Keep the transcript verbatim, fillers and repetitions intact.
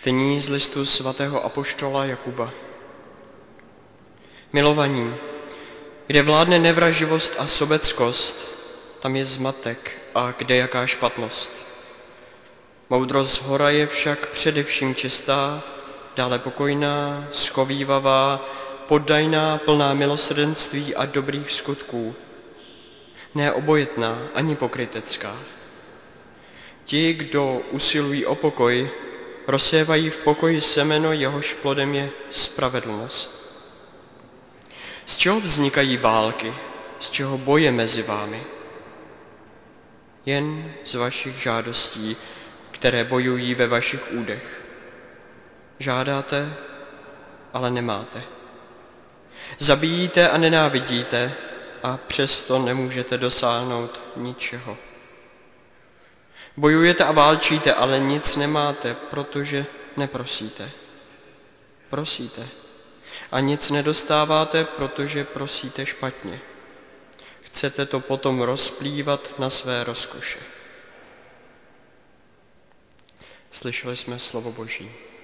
Čtení z listu svatého apoštola Jakuba. Milovaní, kde vládne nevraživost a sobeckost, tam je zmatek a kde jaká špatnost. Moudrost zhora je však především čistá, dále pokojná, schovívavá, poddajná, plná milosrdenství a dobrých skutků. Ne obojetná ani pokrytecká. Ti, kdo usilují o pokoj, rozsévají v pokoji semeno, jehož plodem je spravedlnost. Z čeho vznikají války, z čeho boje mezi vámi? Jen z vašich žádostí, které bojují ve vašich údech. Žádáte, ale nemáte. Zabíjíte a nenávidíte, a přesto nemůžete dosáhnout ničeho. Bojujete a válčíte, ale nic nemáte, protože neprosíte. Prosíte a nic nedostáváte, protože prosíte špatně. Chcete to potom rozplývat na své rozkoše. Slyšeli jsme slovo Boží.